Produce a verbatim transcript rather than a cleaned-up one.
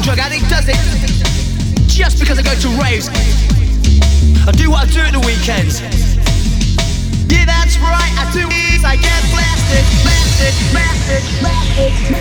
drug addict, does it? Just because I go to raves, I do what I do at the weekends. Yeah, that's right, I do. I get blasted, blasted, blasted, blasted.